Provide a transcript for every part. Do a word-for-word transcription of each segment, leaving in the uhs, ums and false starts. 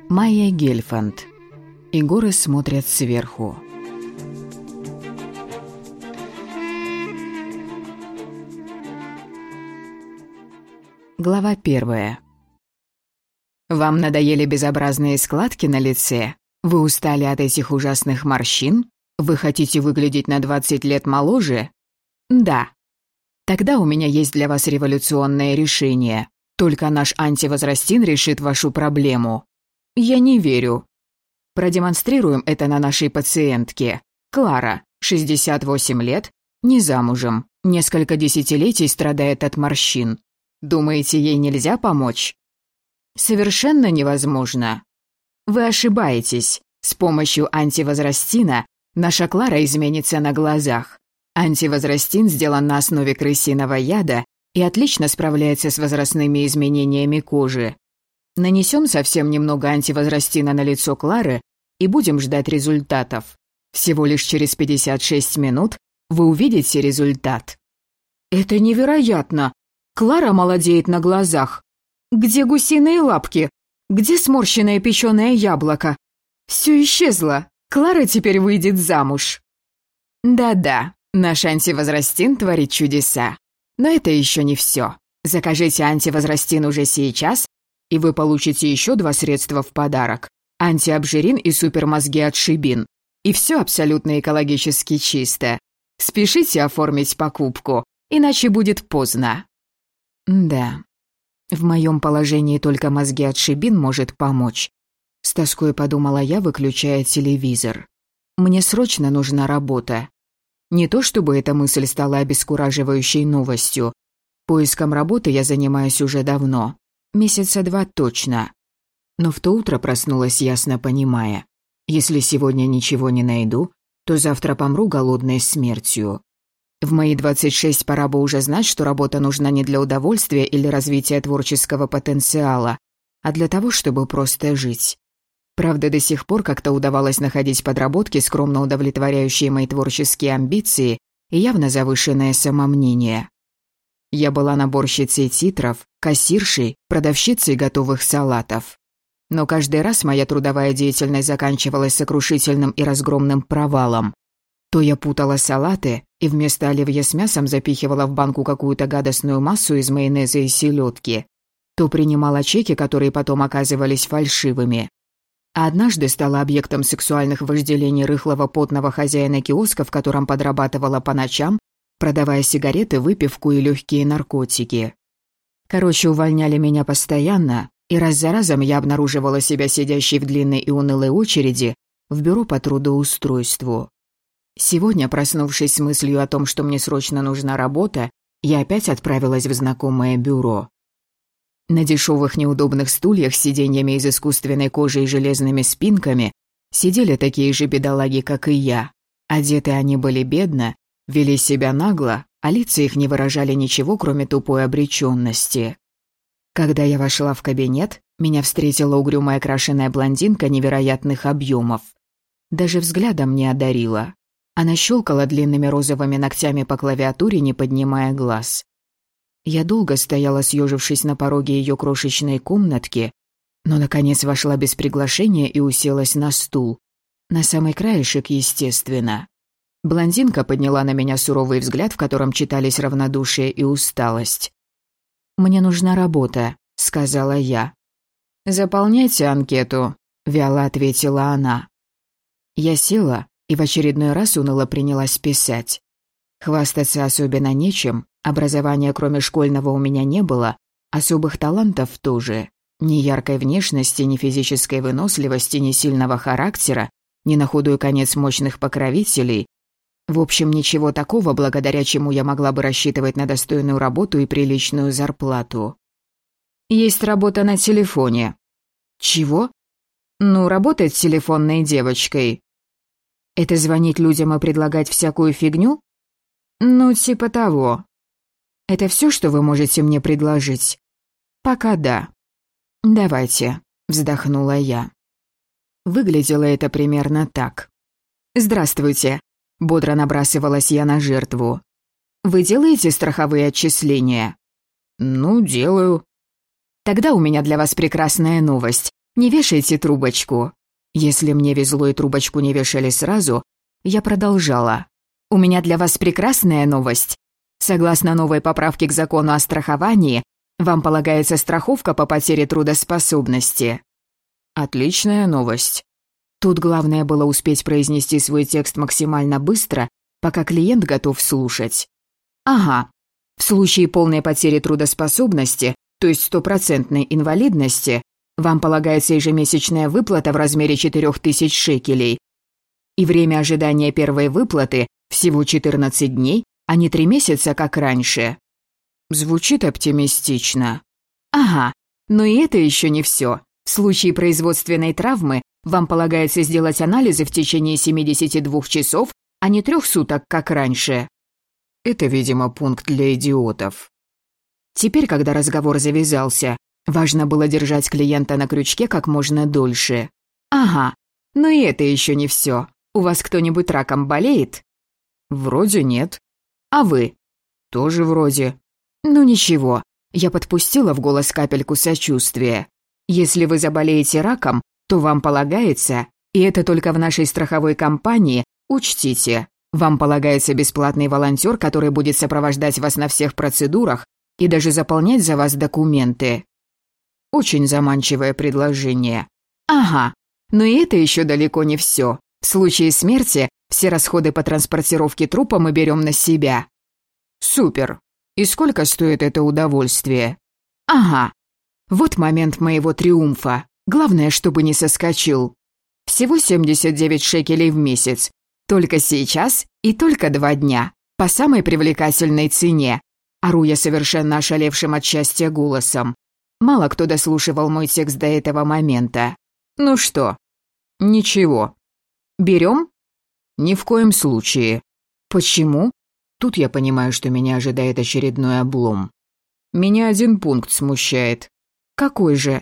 Майя Гельфанд. И горы смотрят сверху. Глава первая. Вам надоели безобразные складки на лице? Вы устали от этих ужасных морщин? Вы хотите выглядеть на двадцать лет моложе? Да. Тогда у меня есть для вас революционное решение. Только наш антивозрастин решит вашу проблему. Я не верю. Продемонстрируем это на нашей пациентке. Клара, шестьдесят восемь лет, не замужем, несколько десятилетий страдает от морщин. Думаете, ей нельзя помочь? Совершенно невозможно. Вы ошибаетесь. С помощью антивозрастина наша Клара изменится на глазах. Антивозрастин сделан на основе крысиного яда и отлично справляется с возрастными изменениями кожи. Нанесем совсем немного антивозрастина на лицо Клары и будем ждать результатов. Всего лишь через пятьдесят шесть минут вы увидите результат. Это невероятно! Клара молодеет на глазах. Где гусиные лапки? Где сморщенное печеное яблоко? Все исчезло. Клара теперь выйдет замуж. Да-да, наш антивозрастин творит чудеса. Но это еще не все. Закажите антивозрастин уже сейчас, и вы получите еще два средства в подарок. Антиобжирин и супермозги от Шибин. И все абсолютно экологически чисто. Спешите оформить покупку, иначе будет поздно. Да, в моем положении только мозги от Шибин может помочь. С тоской подумала я, выключая телевизор. Мне срочно нужна работа. Не то чтобы эта мысль стала обескураживающей новостью. Поиском работы я занимаюсь уже давно. Месяца два точно. Но в то утро проснулась, ясно понимая. Если сегодня ничего не найду, то завтра помру голодной смертью. В мои двадцать шесть пора бы уже знать, что работа нужна не для удовольствия или развития творческого потенциала, а для того, чтобы просто жить. Правда, до сих пор как-то удавалось находить подработки, скромно удовлетворяющие мои творческие амбиции и явно завышенное самомнение. Я была наборщицей титров, кассиршей, продавщицей готовых салатов. Но каждый раз моя трудовая деятельность заканчивалась сокрушительным и разгромным провалом. То я путала салаты и вместо оливье с мясом запихивала в банку какую-то гадостную массу из майонеза и селедки, то принимала чеки, которые потом оказывались фальшивыми. А однажды стала объектом сексуальных вожделений рыхлого потного хозяина киоска, в котором подрабатывала по ночам, продавая сигареты, выпивку и легкие наркотики. Короче, увольняли меня постоянно, и раз за разом я обнаруживала себя сидящей в длинной и унылой очереди в бюро по трудоустройству. Сегодня, проснувшись с мыслью о том, что мне срочно нужна работа, я опять отправилась в знакомое бюро. На дешевых неудобных стульях с сиденьями из искусственной кожи и железными спинками сидели такие же бедолаги, как и я. Одеты они были бедно, вели себя нагло, а лица их не выражали ничего, кроме тупой обреченности. Когда я вошла в кабинет, меня встретила угрюмая крашеная блондинка невероятных объемов. Даже взглядом не одарила. Она щелкала длинными розовыми ногтями по клавиатуре, не поднимая глаз. Я долго стояла, съежившись на пороге ее крошечной комнатки, но, наконец, вошла без приглашения и уселась на стул. На самый краешек, естественно. Блондинка подняла на меня суровый взгляд, в котором читались равнодушие и усталость. «Мне нужна работа», — сказала я. «Заполняйте анкету», — вяло ответила она. Я села и в очередной раз уныло принялась писать. Хвастаться особенно нечем, образования кроме школьного у меня не было, особых талантов тоже. Ни яркой внешности, ни физической выносливости, ни сильного характера, ни на худой конец мощных покровителей. В общем, ничего такого, благодаря чему я могла бы рассчитывать на достойную работу и приличную зарплату. Есть работа на телефоне. Чего? Ну, работать телефонной девочкой. Это звонить людям и предлагать всякую фигню? Ну, типа того. Это все, что вы можете мне предложить? Пока да. Давайте, вздохнула я. Выглядело это примерно так. Здравствуйте. Бодро набрасывалась я на жертву. «Вы делаете страховые отчисления?» «Ну, делаю». «Тогда у меня для вас прекрасная новость. Не вешайте трубочку». Если мне везло и трубочку не вешали сразу, я продолжала. «У меня для вас прекрасная новость. Согласно новой поправке к закону о страховании, вам полагается страховка по потере трудоспособности». Отличная новость. Тут главное было успеть произнести свой текст максимально быстро, пока клиент готов слушать. Ага. В случае полной потери трудоспособности, то есть стопроцентной инвалидности, вам полагается ежемесячная выплата в размере четырех тысяч шекелей. И время ожидания первой выплаты всего четырнадцать дней, а не три месяца, как раньше. Звучит оптимистично. Ага, но и это еще не все. В случае производственной травмы вам полагается сделать анализы в течение семидесяти двух часов, а не трех суток, как раньше. Это, видимо, пункт для идиотов. Теперь, когда разговор завязался, важно было держать клиента на крючке как можно дольше. Ага, но и это еще не все. У вас кто-нибудь раком болеет? Вроде нет. А вы? Тоже вроде. Ну ничего, я подпустила в голос капельку сочувствия. Если вы заболеете раком, то вам полагается, и это только в нашей страховой компании, учтите, вам полагается бесплатный волонтер, который будет сопровождать вас на всех процедурах и даже заполнять за вас документы. Очень заманчивое предложение. Ага, но и это еще далеко не все. В случае смерти все расходы по транспортировке трупа мы берем на себя. Супер. И сколько стоит это удовольствие? Ага. Вот момент моего триумфа. Главное, чтобы не соскочил. Всего семьдесят девять шекелей в месяц. Только сейчас и только два дня. По самой привлекательной цене. Ору я совершенно ошалевшим от счастья голосом. Мало кто дослушивал мой текст до этого момента. Ну что? Ничего. Берем? Ни в коем случае. Почему? Тут я понимаю, что меня ожидает очередной облом. Меня один пункт смущает. Какой же?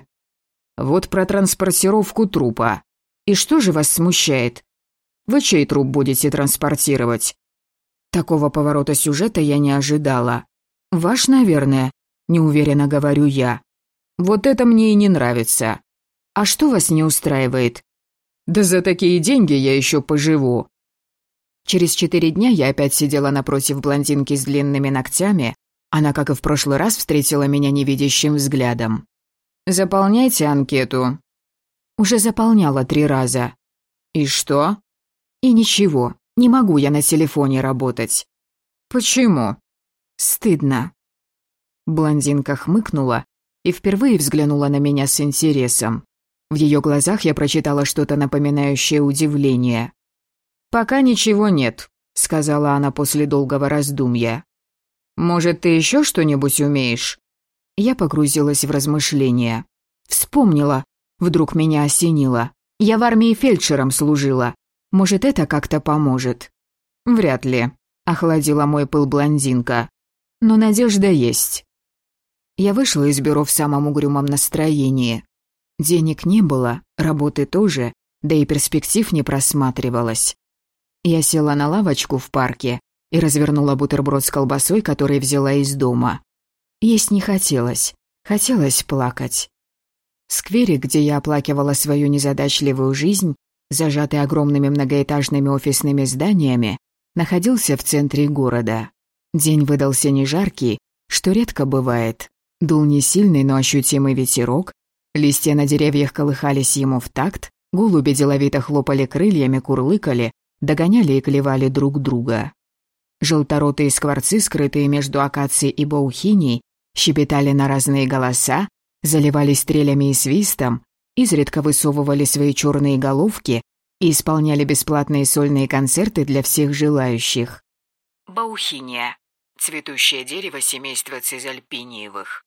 Вот про транспортировку трупа. И что же вас смущает? Вы чей труп будете транспортировать? Такого поворота сюжета я не ожидала. Ваш, наверное, неуверенно говорю я. Вот это мне и не нравится. А что вас не устраивает? Да за такие деньги я еще поживу. Через четыре дня я опять сидела напротив блондинки с длинными ногтями. Она, как и в прошлый раз, встретила меня невидящим взглядом. «Заполняйте анкету». Уже заполняла три раза. «И что?» «И ничего, не могу я на телефоне работать». «Почему?» «Стыдно». Блондинка хмыкнула и впервые взглянула на меня с интересом. В ее глазах я прочитала что-то напоминающее удивление. «Пока ничего нет», — сказала она после долгого раздумья. «Может, ты еще что-нибудь умеешь?» Я погрузилась в размышления. Вспомнила. Вдруг меня осенило. Я в армии фельдшером служила. Может, это как-то поможет? Вряд ли. Охладила мой пыл блондинка. Но надежда есть. Я вышла из бюро в самом угрюмом настроении. Денег не было, работы тоже, да и перспектив не просматривалось. Я села на лавочку в парке и развернула бутерброд с колбасой, который взяла из дома. Есть не хотелось, хотелось плакать. Скверик, где я оплакивала свою незадачливую жизнь, зажатый огромными многоэтажными офисными зданиями, находился в центре города. День выдался не жаркий, что редко бывает. Дул не сильный, но ощутимый ветерок, листья на деревьях колыхались ему в такт, голуби деловито хлопали крыльями, курлыкали, догоняли и клевали друг друга. Желторотые скворцы, скрытые между акацией и баухиней, щебетали на разные голоса, заливались стрелями и свистом, изредка высовывали свои черные головки и исполняли бесплатные сольные концерты для всех желающих. Баухиния – цветущее дерево семейства цизальпиниевых.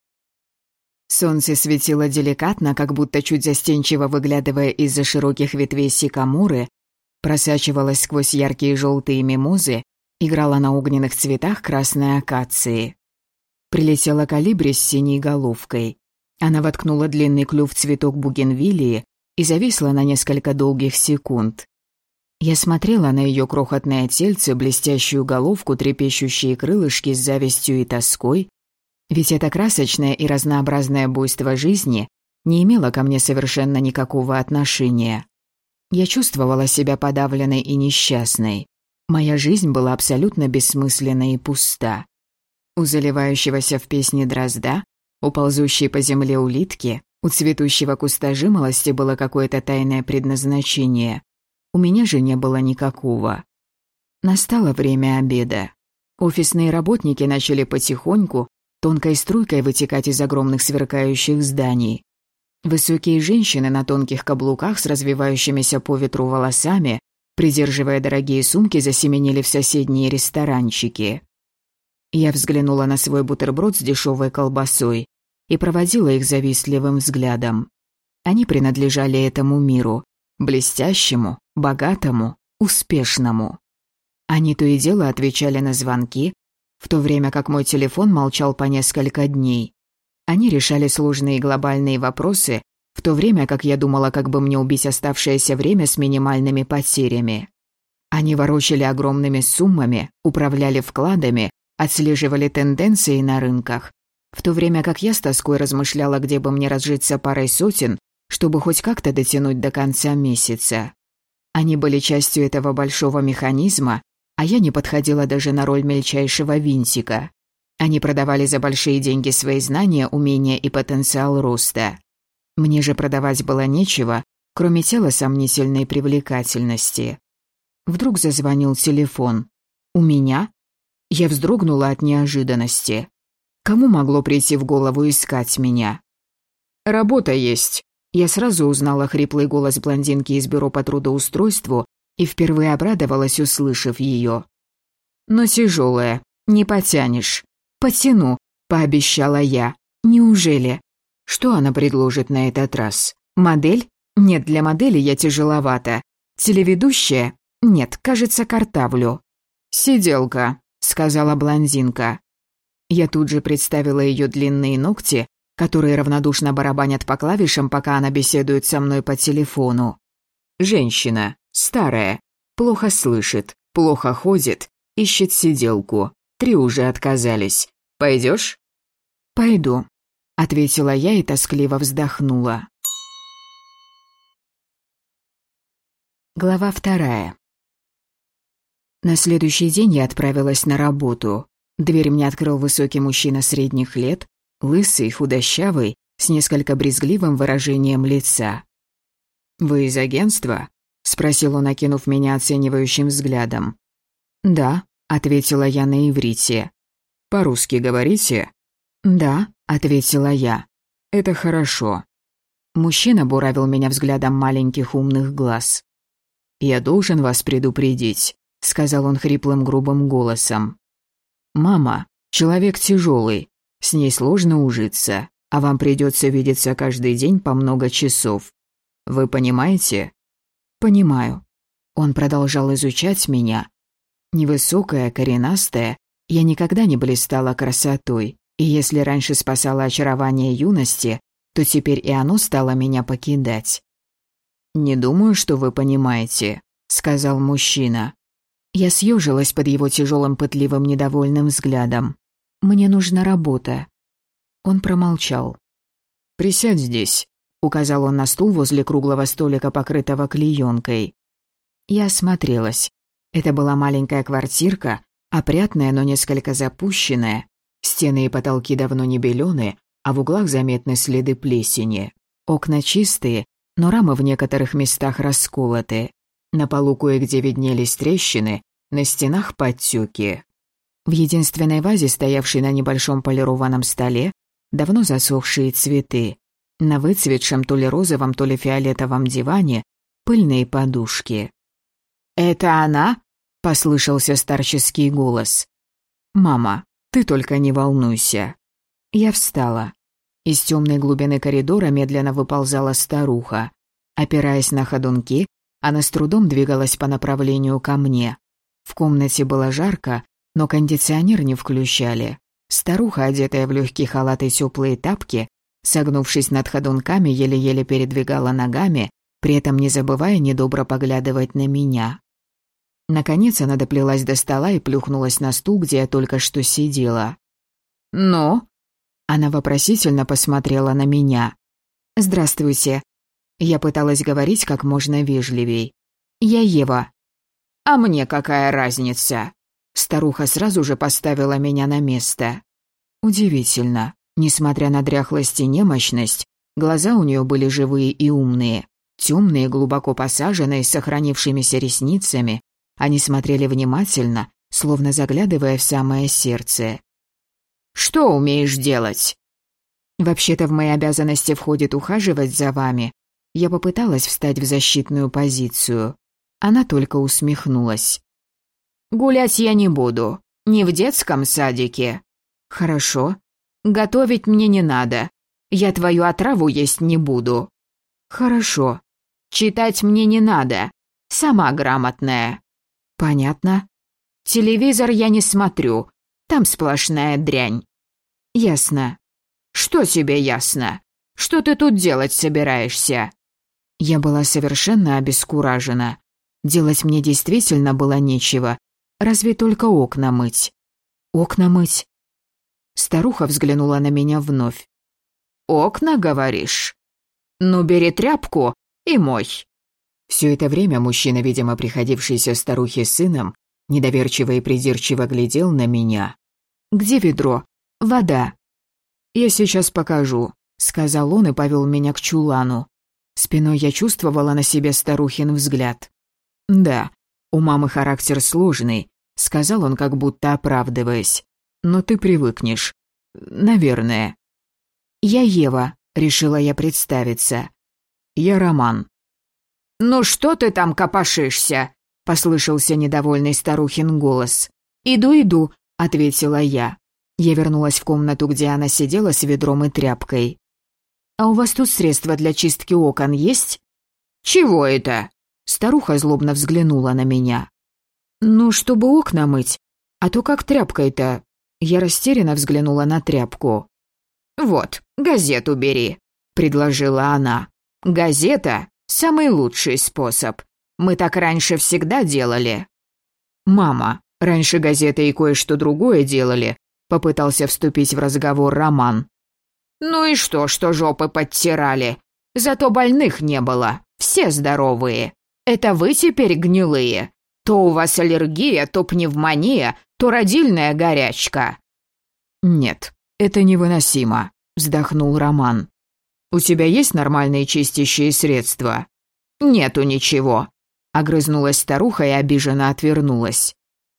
Солнце светило деликатно, как будто чуть застенчиво выглядывая из-за широких ветвей сикаморы, просачивалось сквозь яркие желтые мимозы, играла на огненных цветах красной акации. Прилетела колибри с синей головкой. Она воткнула длинный клюв в цветок бугенвиллии и зависла на несколько долгих секунд. Я смотрела на ее крохотное тельце, блестящую головку, трепещущие крылышки с завистью и тоской, ведь это красочное и разнообразное буйство жизни не имела ко мне совершенно никакого отношения. Я чувствовала себя подавленной и несчастной. Моя жизнь была абсолютно бессмысленна и пуста. У заливающегося в песне дрозда, у ползущей по земле улитки, у цветущего куста жимолости было какое-то тайное предназначение. У меня же не было никакого. Настало время обеда. Офисные работники начали потихоньку, тонкой струйкой вытекать из огромных сверкающих зданий. Высокие женщины на тонких каблуках с развивающимися по ветру волосами, придерживая дорогие сумки, засеменили в соседние ресторанчики. Я взглянула на свой бутерброд с дешевой колбасой и проводила их завистливым взглядом. Они принадлежали этому миру, блестящему, богатому, успешному. Они то и дело отвечали на звонки, в то время как мой телефон молчал по несколько дней. Они решали сложные глобальные вопросы, в то время как я думала, как бы мне убить оставшееся время с минимальными потерями. Они ворочали огромными суммами, управляли вкладами, отслеживали тенденции на рынках, в то время как я с тоской размышляла, где бы мне разжиться парой сотен, чтобы хоть как-то дотянуть до конца месяца. Они были частью этого большого механизма, а я не подходила даже на роль мельчайшего винтика. Они продавали за большие деньги свои знания, умения и потенциал роста. Мне же продавать было нечего, кроме тела сомнительной привлекательности. Вдруг зазвонил телефон. У меня? Я вздрогнула от неожиданности. Кому могло прийти в голову искать меня? «Работа есть». Я сразу узнала хриплый голос блондинки из бюро по трудоустройству и впервые обрадовалась, услышав ее. «Но тяжелая, не потянешь». «Потяну», — пообещала я. «Неужели?» Что она предложит на этот раз? Модель? Нет, для модели я тяжеловата. Телеведущая? Нет, кажется, картавлю. «Сиделка», — сказала блондинка. Я тут же представила ее длинные ногти, которые равнодушно барабанят по клавишам, пока она беседует со мной по телефону. Женщина, старая, плохо слышит, плохо ходит, ищет сиделку. Три уже отказались. Пойдешь? «Пойду», — ответила я и тоскливо вздохнула. Глава вторая. На следующий день я отправилась на работу. Дверь мне открыл высокий мужчина средних лет, лысый, худощавый, с несколько брезгливым выражением лица. «Вы из агентства?» — спросил он, окинув меня оценивающим взглядом. «Да», — ответила я на иврите. «По-русски говорите?» «Да», — ответила я. «Это хорошо». Мужчина буравил меня взглядом маленьких умных глаз. «Я должен вас предупредить», — сказал он хриплым грубым голосом. «Мама, человек тяжелый, с ней сложно ужиться, а вам придется видеться каждый день по много часов. Вы понимаете?» «Понимаю». Он продолжал изучать меня. Невысокая, коренастая, я никогда не блистала красотой, и если раньше спасала очарование юности, то теперь и оно стало меня покидать. «Не думаю, что вы понимаете», — сказал мужчина. Я съежилась под его тяжелым, пытливым, недовольным взглядом. «Мне нужна работа». Он промолчал. «Присядь здесь», — указал он на стул возле круглого столика, покрытого клеенкой. Я осмотрелась. Это была маленькая квартирка, опрятная, но несколько запущенная. Стены и потолки давно не белены, а в углах заметны следы плесени. Окна чистые, но рамы в некоторых местах расколоты. На полу кое-где виднелись трещины, на стенах подтеки. В единственной вазе, стоявшей на небольшом полированном столе, давно засохшие цветы. На выцветшем то ли розовом, то ли фиолетовом диване пыльные подушки. «Это она?» — послышался старческий голос. «Мама, ты только не волнуйся». Я встала. Из темной глубины коридора медленно выползала старуха. Опираясь на ходунки, она с трудом двигалась по направлению ко мне. В комнате было жарко, но кондиционер не включали. Старуха, одетая в легкий халат и теплые тапки, согнувшись над ходунками, еле-еле передвигала ногами, при этом не забывая недобро поглядывать на меня. Наконец она доплелась до стола и плюхнулась на стул, где я только что сидела. «Ну?» Она вопросительно посмотрела на меня. «Здравствуйте». Я пыталась говорить как можно вежливей. «Я Ева». «А мне какая разница?» Старуха сразу же поставила меня на место. Удивительно. Несмотря на дряхлость и немощность, глаза у нее были живые и умные. Темные, глубоко посаженные, с сохранившимися ресницами. Они смотрели внимательно, словно заглядывая в самое сердце. «Что умеешь делать?» «Вообще-то в мои обязанности входит ухаживать за вами». Я попыталась встать в защитную позицию. Она только усмехнулась. «Гулять я не буду. Не в детском садике». «Хорошо. Готовить мне не надо. Я твою отраву есть не буду». «Хорошо. Читать мне не надо. Сама грамотная». «Понятно». «Телевизор я не смотрю. Там сплошная дрянь». «Ясно». «Что тебе ясно? Что ты тут делать собираешься?» Я была совершенно обескуражена. Делать мне действительно было нечего, разве только окна мыть. «Окна мыть?» Старуха взглянула на меня вновь. «Окна, говоришь? Ну, бери тряпку и мой». Все это время мужчина, видимо, приходившийся старухе сыном, недоверчиво и придирчиво глядел на меня. «Где ведро? Вода». «Я сейчас покажу», — сказал он и повел меня к чулану. Спиной я чувствовала на себе старухин взгляд. «Да, у мамы характер сложный», — сказал он, как будто оправдываясь. «Но ты привыкнешь. Наверное». «Я Ева», — решила я представиться. «Я Роман». «Ну что ты там копошишься?» — послышался недовольный старухин голос. «Иду, иду», — ответила я. Я вернулась в комнату, где она сидела с ведром и тряпкой. «А у вас тут средства для чистки окон есть?» «Чего это?» Старуха злобно взглянула на меня. «Ну, чтобы окна мыть. А то как тряпкой-то?» Я растерянно взглянула на тряпку. «Вот, газету бери», — предложила она. «Газета — самый лучший способ. Мы так раньше всегда делали». «Мама, раньше газеты и кое-что другое делали», — попытался вступить в разговор Роман. «Ну и что, что жопы подтирали? Зато больных не было, все здоровые. Это вы теперь гнилые. То у вас аллергия, то пневмония, то родильная горячка». «Нет, это невыносимо», — вздохнул Роман. «У тебя есть нормальные чистящие средства?» «Нету ничего», — огрызнулась старуха и обиженно отвернулась.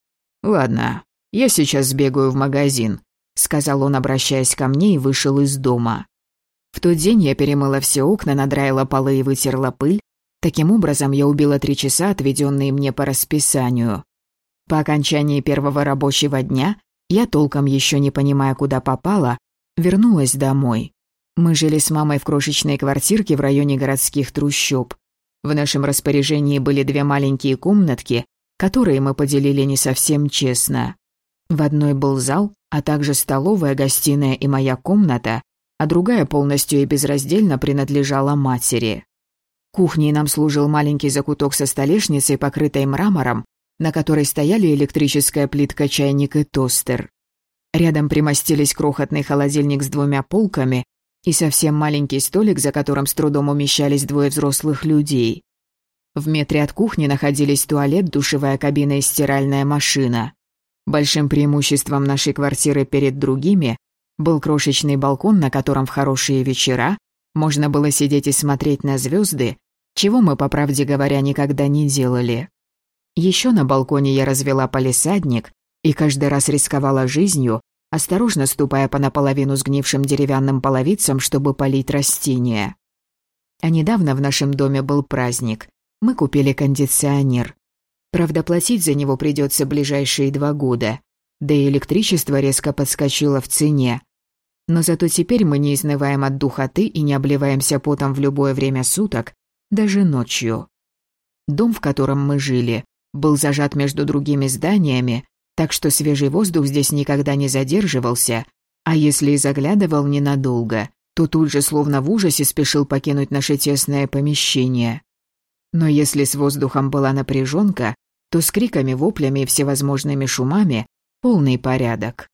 «Ладно, я сейчас сбегаю в магазин», — сказал он, обращаясь ко мне, и вышел из дома. В тот день я перемыла все окна, надраила полы и вытерла пыль. Таким образом, я убила три часа, отведенные мне по расписанию. По окончании первого рабочего дня, я, толком еще не понимая, куда попала, вернулась домой. Мы жили с мамой в крошечной квартирке в районе городских трущоб. В нашем распоряжении были две маленькие комнатки, которые мы поделили не совсем честно. В одной был зал, а также столовая, гостиная и моя комната, а другая полностью и безраздельно принадлежала матери. Кухней нам служил маленький закуток со столешницей, покрытой мрамором, на которой стояли электрическая плитка, чайник и тостер. Рядом примостились крохотный холодильник с двумя полками и совсем маленький столик, за которым с трудом умещались двое взрослых людей. В метре от кухни находились туалет, душевая кабина и стиральная машина. Большим преимуществом нашей квартиры перед другими был крошечный балкон, на котором в хорошие вечера можно было сидеть и смотреть на звезды, чего мы, по правде говоря, никогда не делали. Еще на балконе я развела палисадник и каждый раз рисковала жизнью, осторожно ступая по наполовину сгнившим деревянным половицам, чтобы полить растения. А недавно в нашем доме был праздник. Мы купили кондиционер. Правда, платить за него придется ближайшие два года, да и электричество резко подскочило в цене. Но зато теперь мы не изнываем от духоты и не обливаемся потом в любое время суток, даже ночью. Дом, в котором мы жили, был зажат между другими зданиями, так что свежий воздух здесь никогда не задерживался, а если и заглядывал ненадолго, то тут же словно в ужасе спешил покинуть наше тесное помещение. Но если с воздухом была напряженка, то с криками, воплями и всевозможными шумами полный порядок.